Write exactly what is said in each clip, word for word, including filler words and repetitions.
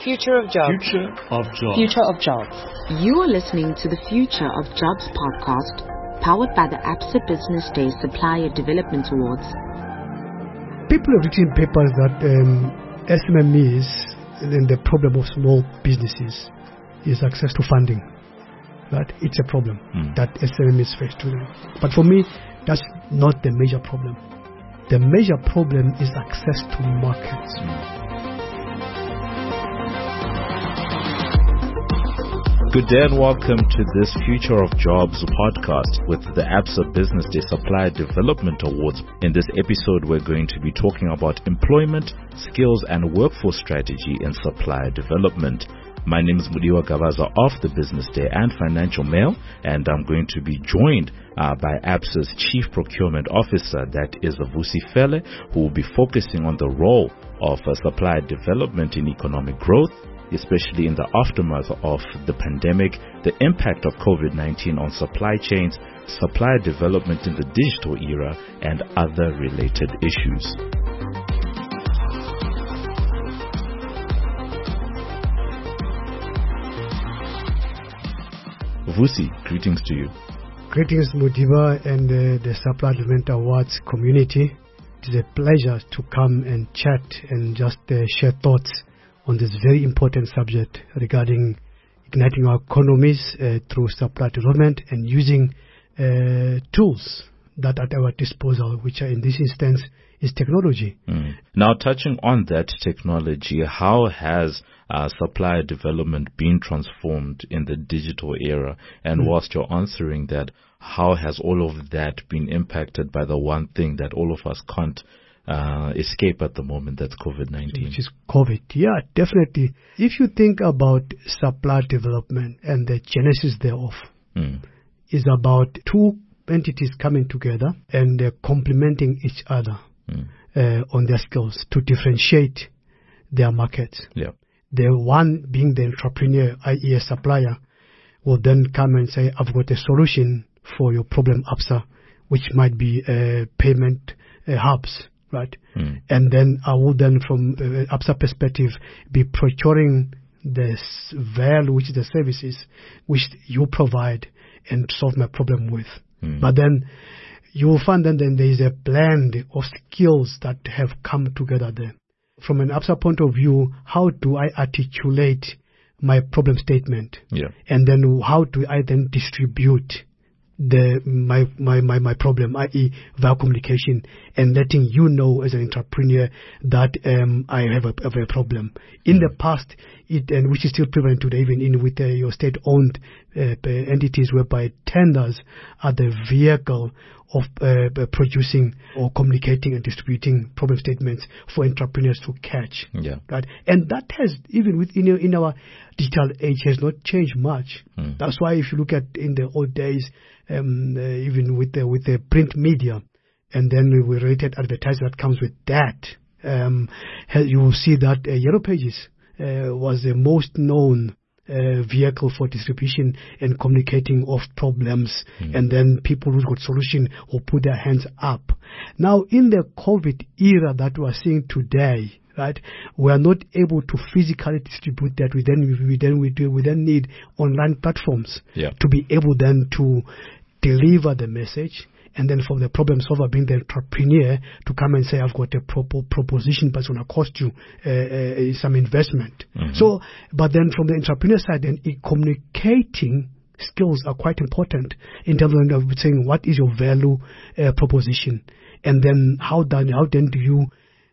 Future of Jobs. Future of Jobs. Future of Jobs. You are listening to the Future of Jobs podcast, powered by the ABSA Business Day Supplier Development Awards. People have written papers that um, S M M Es and the problem of small businesses is access to funding. That it's a problem mm. that S M M Es face today. But for me, that's not the major problem. The major problem is access to markets. Mm. Good day and welcome to this Future of Jobs podcast with the ABSA Business Day Supplier Development Awards. In this episode, we're going to be talking about employment, skills and workforce strategy in supplier development. My name is Mudiwa Gavaza of the Business Day and Financial Mail, and I'm going to be joined uh, by ABSA's Chief Procurement Officer, that is Vusi Fele, who will be focusing on the role of uh, supplier development in economic growth, especially in the aftermath of the pandemic, the impact of COVID nineteen on supply chains, supplier development in the digital era, and other related issues. Vusi, greetings to you. Greetings, Mudiva and uh, the Supplier Development Awards community. It is a pleasure to come and chat and just uh, share thoughts on this very important subject regarding igniting our economies uh, through supply development and using uh, tools that are at our disposal, which are in this instance is technology. Mm. Now, touching on that technology, how has uh, supplier development been transformed in the digital era? And mm. whilst you're answering that, how has all of that been impacted by the one thing that all of us can't Uh, escape at the moment, that's COVID nineteen. Which is COVID, yeah, definitely. If you think about supply development and the genesis thereof, mm. is about two entities coming together and uh, complementing each other mm. uh, on their skills to differentiate their markets. Yeah. The one being the entrepreneur, that is a supplier, will then come and say, I've got a solution for your problem, ABSA, which might be uh, payment uh, hubs. Right, mm. and then I would then, from uh, ABSA perspective, be procuring the value, which is the services which you provide, and solve my problem with. Mm. But then you will find that then there is a blend of skills that have come together there. From an ABSA point of view, how do I articulate my problem statement? Yeah. And then how do I then distribute the my my my, my problem, that is via communication, and letting you know as an entrepreneur that um, I have a, have a problem. In mm. the past, it and which is still prevalent today, even in with uh, your state-owned uh, entities, whereby tenders are the vehicle of uh, producing or communicating and distributing problem statements for entrepreneurs to catch. Yeah. Right, and that has, even within in our digital age, has not changed much. Mm. That's why if you look at in the old days, um, uh, even with the with the print media, and then we related advertising that comes with that, um, you will see that uh, Yellow Pages uh, was the most known Uh, vehicle for distribution and communicating of problems, mm. and then people who got solution will put their hands up. Now, in the COVID era that we are seeing today, right, we are not able to physically distribute that. We then we then we do we then need online platforms yeah. to be able then to deliver the message. And then for the problem solver being the entrepreneur to come and say, I've got a propo- proposition, but it's going to cost you uh, uh, some investment. Mm-hmm. So, but then from the entrepreneur side, then it, communicating skills are quite important in terms of saying what is your value uh, proposition, and then how then how then do you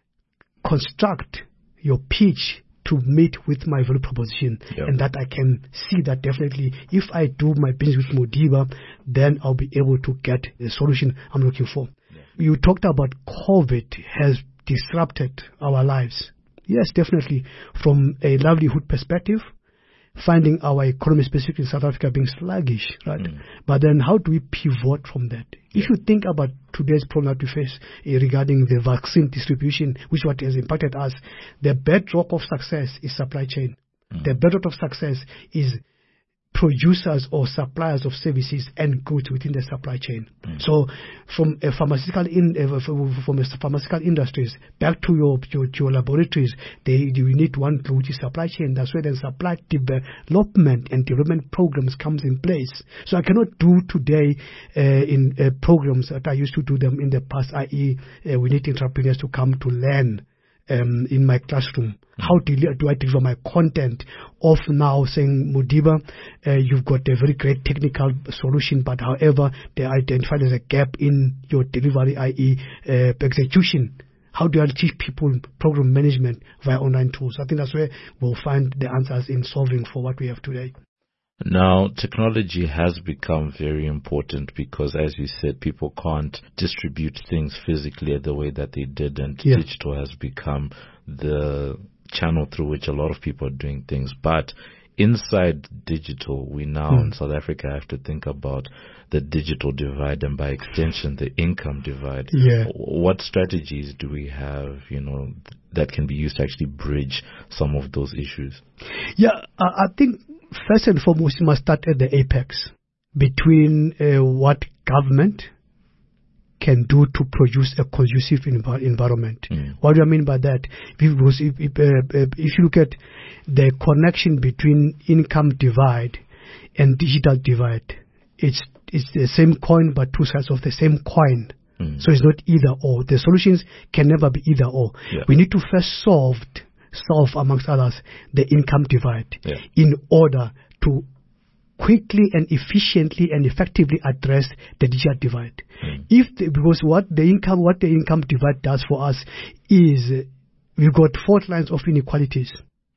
construct your pitch to meet with my value proposition, yep. and that I can see that definitely if I do my business with Mudiva, then I'll be able to get the solution I'm looking for. Yeah. You talked about COVID has disrupted our lives. Yes, definitely. From a livelihood perspective, finding our economy, specifically in South Africa, being sluggish, right? Mm. But then how do we pivot from that? Yeah. If you think about today's problem that we face uh, regarding the vaccine distribution, which what has impacted us, the bedrock of success is supply chain. Mm. The bedrock of success is producers or suppliers of services and goods within the supply chain. Mm. So, from a pharmaceutical in uh, from a pharmaceutical industries back to your your, your laboratories, they you need one which is supply chain. That's where the supply development and development programs comes in place. So I cannot do today uh, in uh, programs that I used to do them in the past. that is, uh, we need entrepreneurs to come to learn. Um, in my classroom, mm. how do, do I deliver my content of now saying, Modiba, uh, you've got a very great technical solution, but however, they identify there's a gap in your delivery, that is uh, execution. How do I teach people program management via online tools? I think that's where we'll find the answers in solving for what we have today. Now, technology has become very important because, as you said, people can't distribute things physically the way that they did, and yeah. digital has become the channel through which a lot of people are doing things. But inside digital, we now mm. in South Africa have to think about the digital divide and, by extension, the income divide. Yeah. What strategies do we have, you know, that can be used to actually bridge some of those issues? Yeah, I, I think first and foremost, you must start at the apex between uh, what government can do to produce a conducive env- environment. Mm. What do I mean by that? Because if, if, uh, if you look at the connection between income divide and digital divide, it's it's the same coin but two sides of the same coin. Mm. So it's not either or. The solutions can never be either or. Yeah. We need to first solve solve, amongst others, the income divide yeah. in order to quickly and efficiently and effectively address the digital divide. Mm. If the, because what the income what the income divide does for us is uh, we've got four lines of inequalities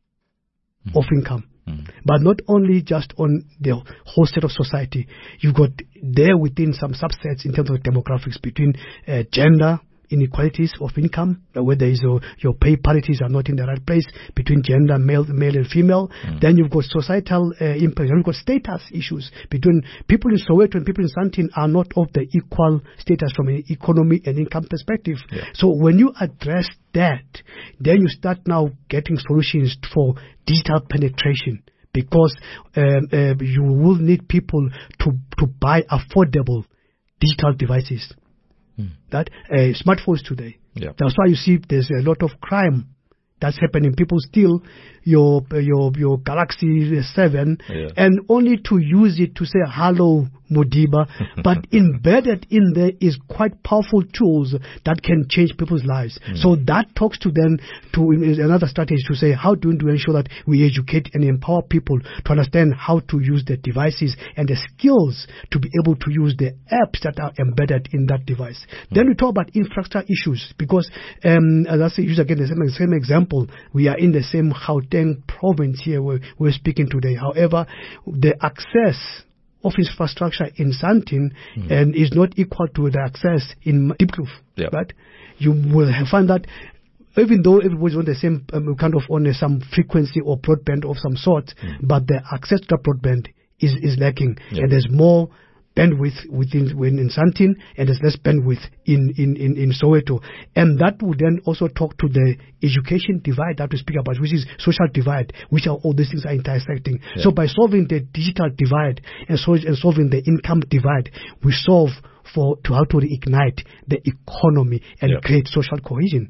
mm. of income. Mm. But not only just on the whole set of society, you've got there within some subsets in terms of demographics between uh, gender inequalities of income, whether is your, your pay parities are not in the right place between gender, male, male and female. Mm. Then you've got societal uh, impact. You've got status issues between people in Soweto and people in Sandton are not of the equal status from an economy and income perspective. Yeah. So when you address that, then you start now getting solutions for digital penetration. Because um, uh, you will need people to, to buy affordable digital devices. Mm. That uh, smartphones today. Yeah. That's why you see there's a lot of crime that's happening. People steal your your your Galaxy seven yeah. and only to use it to say hello Modiba, but embedded in there is quite powerful tools that can change people's lives. Mm. So that talks to them to another strategy to say how do we ensure that we educate and empower people to understand how to use the devices and the skills to be able to use the apps that are embedded in that device. Mm. Then we talk about infrastructure issues because um, as I say, use again the same, same example. We are in the same Gauteng province here where we're speaking today. However, the access of infrastructure in Sandton mm. and is not equal to the access in Diepkloof, yep. right? You will find that even though everybody's on the same um, kind of on some frequency or broadband of some sort, mm. but the access to broadband is, is lacking, yep. and there's more bandwidth within when in Sandton and there's less bandwidth in, in, in, in Soweto. And that would then also talk to the education divide that we speak about, which is social divide, which are all these things are intersecting. Yeah. So by solving the digital divide and, so, and solving the income divide, we solve for to how to reignite the economy and yeah. create social cohesion.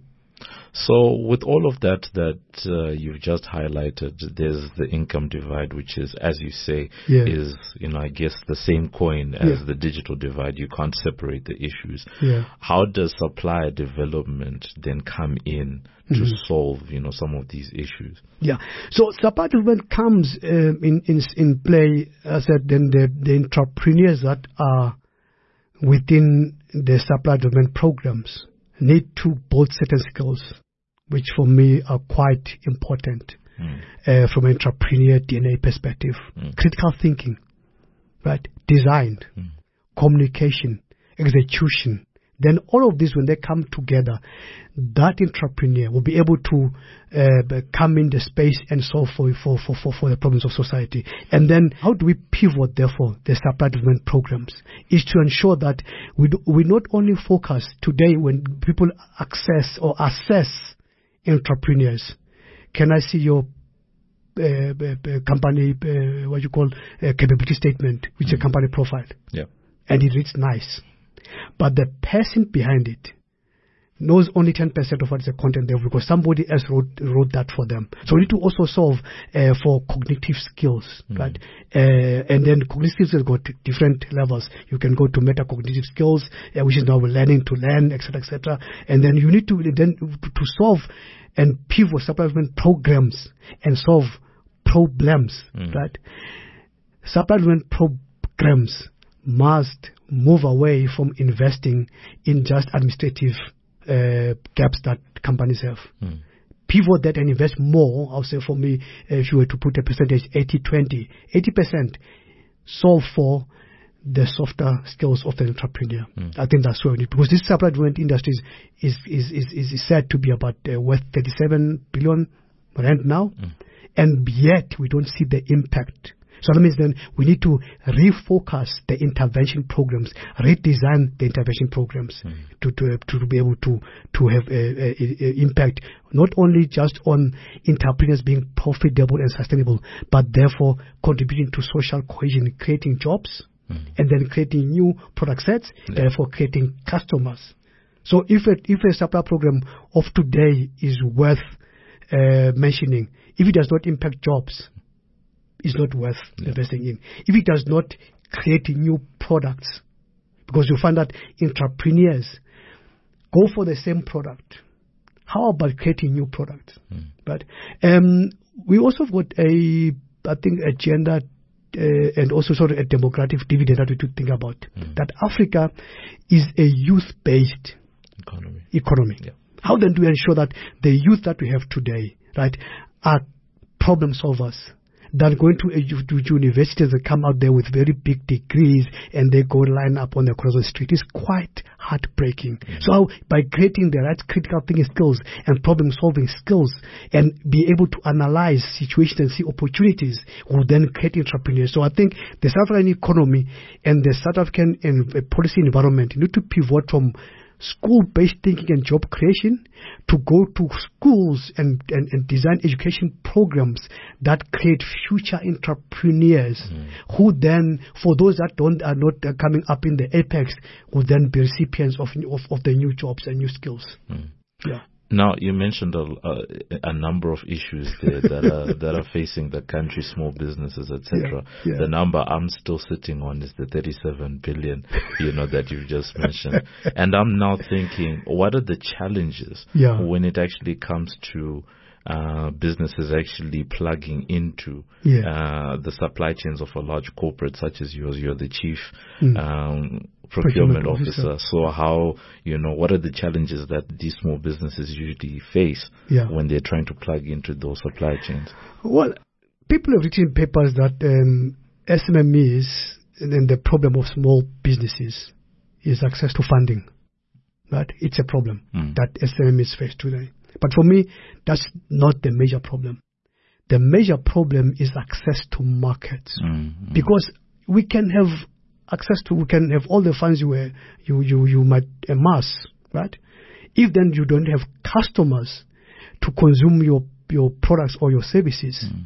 So with all of that that uh, you've just highlighted, there's the income divide, which is, as you say, yeah. is, you know, I guess the same coin as yeah. the digital divide. You can't separate the issues. Yeah. How does supplier development then come in to mm-hmm. solve, you know, some of these issues? Yeah. So supplier development comes um, in, in in play, as I said, then the, the entrepreneurs that are within the supplier development programs need to build certain skills, which for me are quite important mm. uh, from an entrepreneur D N A perspective. Mm. Critical thinking, right? Design, mm. communication, execution. Then all of this, when they come together, that entrepreneur will be able to uh, come in the space and solve for, for, for, for, for the problems of society. And then how do we pivot, therefore, the supply development programs is to ensure that we, do, we not only focus today when people access or assess entrepreneurs. Can I see your uh, uh, company, uh, what you call a capability statement, which mm-hmm. is a company profile. Yeah. And it reads nice. But the person behind it knows only ten percent of what is the content there because somebody else wrote wrote that for them. So we need to also solve uh, for cognitive skills, mm. right? Uh, and then cognitive skills got different levels. You can go to metacognitive skills, uh, which is now learning to learn, et cetera, et cetera. And then you need to then to solve and pivot supply development programs and solve problems, mm. right? Supply development programs must move away from investing in just administrative Uh, gaps that companies have. Mm. Pivot that and invest more. I'll say for me, uh, if you were to put a percentage, eighty twenty, eighty percent solve for the softer skills of the entrepreneur. Mm. I think that's what we need because this supply development industry is is, is, is, is said to be about uh, worth thirty-seven billion rand now, mm. and yet we don't see the impact. So that means then we need to refocus the intervention programs, redesign the intervention programs mm. to, to to be able to to have a, a, a impact not only just on entrepreneurs being profitable and sustainable, but therefore contributing to social cohesion, creating jobs, mm. and then creating new product sets, yeah. therefore creating customers. So if a, if a supply program of today is worth uh, mentioning, if it does not impact jobs, is not worth yeah. investing in. If it does not create new products, because you find that entrepreneurs go for the same product. How about creating new products? Mm. But um, we also got a, I think, a gender uh, and also sort of a demographic dividend that we to think about. Mm. That Africa is a youth-based economy. economy. Yeah. How then do we ensure that the youth that we have today, right, are problem solvers? Than going to, uh, to universities that come out there with very big degrees and they go line up on the cross of the street. It's quite heartbreaking. Mm-hmm. So by creating the right critical thinking skills and problem solving skills and be able to analyze situations and see opportunities will then create entrepreneurs. So I think the South African economy and the South African uh, policy environment need to pivot from school-based thinking and job creation to go to schools and, and, and design education programs that create future entrepreneurs mm. who then, for those that don't are not uh, coming up in the apex, will then be recipients of, of, of the new jobs and new skills. Mm. Yeah. Now, you mentioned a, a, a number of issues there that are that are facing the country, small businesses, et cetera. Yeah, yeah. The number I'm still sitting on is the thirty-seven billion, you know, that you just mentioned. And I'm now thinking, what are the challenges yeah. when it actually comes to uh, businesses actually plugging into yeah. uh, the supply chains of a large corporate such as yours? You're the chief mm. um, procurement, procurement officer. officer. So how, you know, what are the challenges that these small businesses usually face yeah. when they're trying to plug into those supply chains? Well, people have written papers that um, S M M Es and the problem of small businesses is access to funding. Right? It's a problem mm. that S M M Es face today. But for me, that's not the major problem. The major problem is access to markets. Mm-hmm. Because we can have access to, we can have all the funds you were, you, you, you might amass, right? If then you don't have customers to consume your, your products or your services, mm.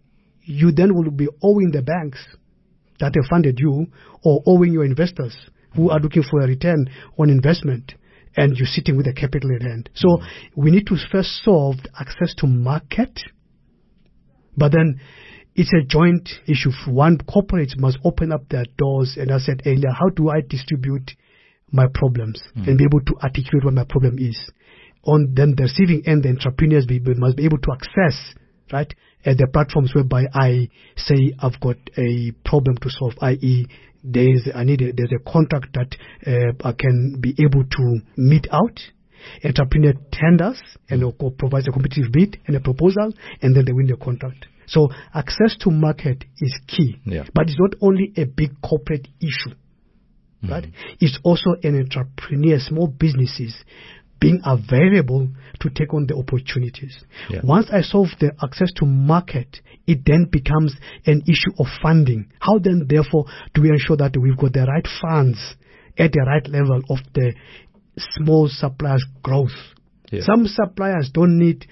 you then will be owing the banks that have funded you or owing your investors who are looking for a return on investment. And you're sitting with a capital at hand. So mm. we need to first solve access to market, but then it's a joint issue. One, corporates must open up their doors, and I said earlier, how do I distribute my problems mm. and be able to articulate what my problem is? On then the receiving end, the entrepreneurs be, must be able to access, right, at the platforms whereby I say I've got a problem to solve, that is, There's I need a, there's a contract that uh, I can be able to meet out. Entrepreneur tenders and mm. provides a competitive bid and a proposal, and then they win the contract. So access to market is key, yeah. but it's not only a big corporate issue, mm. right? It's also an entrepreneur, small businesses being available to take on the opportunities. Yeah. Once I solve the access to market, it then becomes an issue of funding. How then, therefore, do we ensure that we've got the right funds at the right level of the small suppliers' growth? Yeah. Some suppliers don't need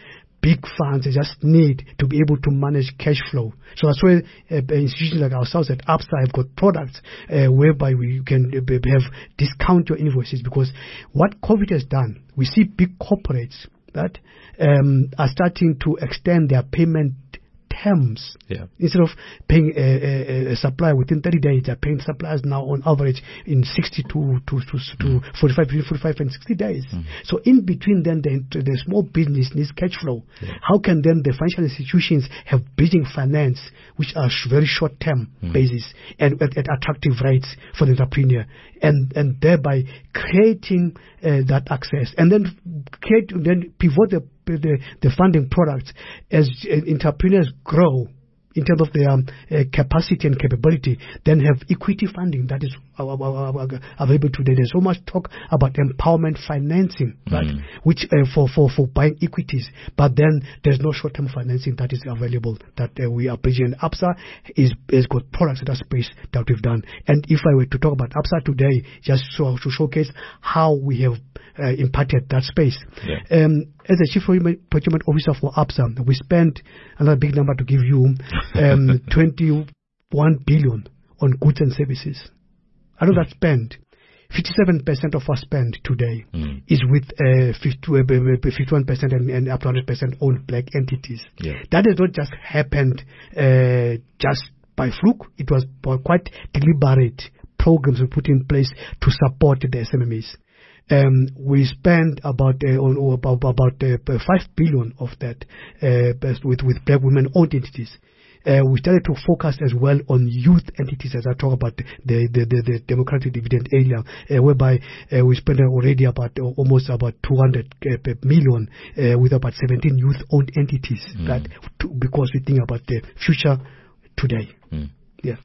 big funds. They just need to be able to manage cash flow. So that's why uh, institutions like ourselves at Absa have got products uh, whereby we can uh, have discount your invoices, because what COVID has done, we see big corporates that um, are starting to extend their payment terms. Yeah. Instead of paying a, a, a supplier within thirty days, they're paying suppliers now on average in sixty to, to, to, to forty-five, between forty-five and sixty days. Mm. So in between then, the, the small business needs cash flow. Yeah. How can then the financial institutions have bridging finance, which are sh- very short-term mm. basis and at, at attractive rates for the entrepreneur, and, and thereby creating uh, that access, and then create, then pivot the The, the funding products as uh, entrepreneurs grow in terms of their um, uh, capacity and capability, then have equity funding that is uh, uh, uh, available today. There's so much talk about empowerment financing, mm. right? Which uh, for, for, for buying equities, but then there's no short-term financing that is available that uh, we are bridging. Absa is has got products in that space that we've done. And if I were to talk about Absa today, just so, to showcase how we have uh, impacted that space. Yeah. Um, as a chief procurement officer for Absa, we spent another big number to give you. Um, twenty-one billion on goods and services. Out of that spend, fifty-seven percent of our spend today mm. is with uh, fifty-one percent and, and up to one hundred percent owned black entities. Yeah. That has not just happened uh, just by fluke. It was quite deliberate programs we put in place to support the S M M Es. Um, we spend about uh, on, about, about uh, five billion of that uh, with with black women owned entities. Uh, we started to focus as well on youth entities, as I talk about the the, the, the democratic dividend area, uh, whereby uh, we spent already about uh, almost about two hundred uh, million uh, with about seventeen youth-owned entities, mm. right? To, because we think about the future today. Mm. Yeah.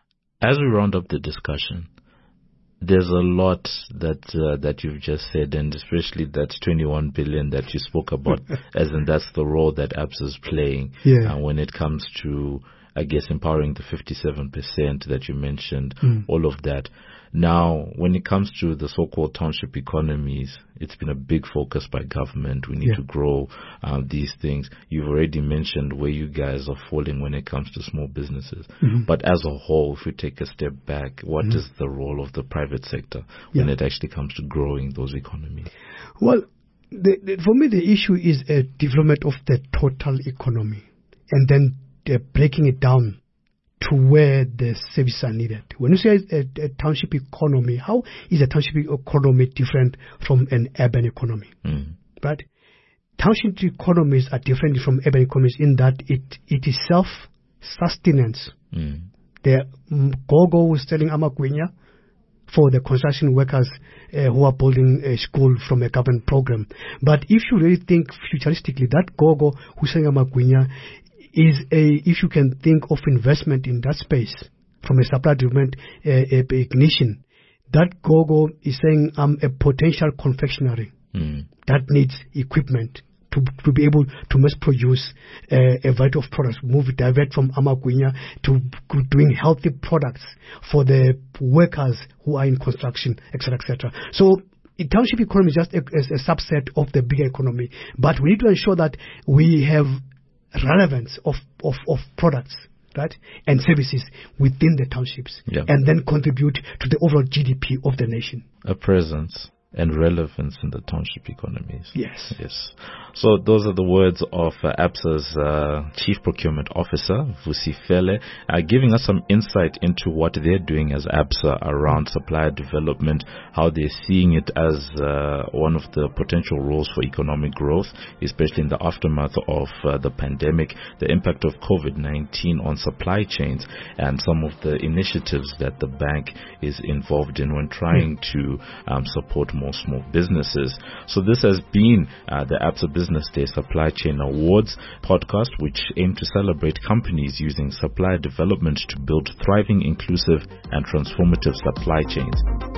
As we round up the discussion, there's a lot that uh, that you've just said, and especially that twenty-one billion that you spoke about, as in that's the role that Absa is playing yeah. uh, when it comes to, I guess, empowering the fifty-seven percent that you mentioned, mm. all of that. Now, when it comes to the so-called township economies, it's been a big focus by government. We need yeah. to grow uh, these things. You've already mentioned where you guys are falling when it comes to small businesses. Mm-hmm. But as a whole, if we take a step back, what mm-hmm. is the role of the private sector when yeah. it actually comes to growing those economies? Well, the, the, for me, the issue is a development of the total economy, and then uh, breaking it down to where the services are needed. When you say a, a township economy, how is a township economy different from an urban economy? Mm. Right? Township economies are different from urban economies in that it, it is self-sustenance. Mm. The Gogo was selling amagwinya for the construction workers uh, who are building a school from a government program. But if you really think futuristically, that Gogo who's selling amagwinya is a, if you can think of investment in that space from a supply development uh, ignition, that Gogo is saying I'm a potential confectionery mm. that needs equipment to to be able to mass produce uh, a variety of products, move it, divert from amagwinya to doing healthy products for the workers who are in construction, et cetera, et cetera. So the township economy is just a, a, a subset of the bigger economy, but we need to ensure that we have relevance of, of, of products, right, and services within the townships, yeah. and then contribute to the overall G D P of the nation. A presence and relevance in the township economies. Yes. Yes. So those are the words of uh, Absa's uh, Chief Procurement Officer, Vusi Fele, uh, giving us some insight into what they're doing as Absa around supplier development, how they're seeing it as uh, one of the potential roles for economic growth, especially in the aftermath of uh, the pandemic, the impact of COVID nineteen on supply chains, and some of the initiatives that the bank is involved in when trying mm. to um, support more small businesses. So this has been uh, the Absa Business Day Supply Chain Awards podcast, which aim to celebrate companies using supply development to build thriving, inclusive, and transformative supply chains.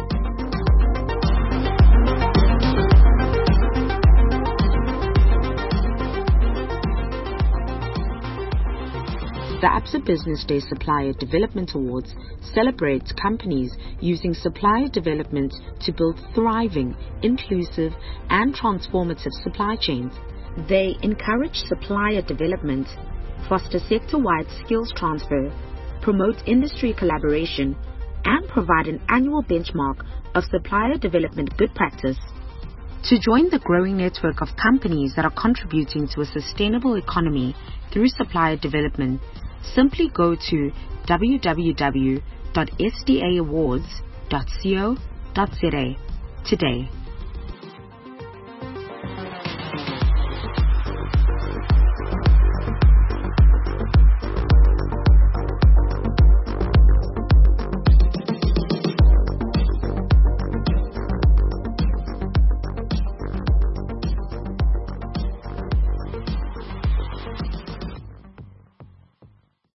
The Absa Business Day Supplier Development Awards celebrates companies using supplier development to build thriving, inclusive, and transformative supply chains. They encourage supplier development, foster sector-wide skills transfer, promote industry collaboration, and provide an annual benchmark of supplier development good practice. To join the growing network of companies that are contributing to a sustainable economy through supplier development, simply go to w w w dot s d a awards dot co dot za today.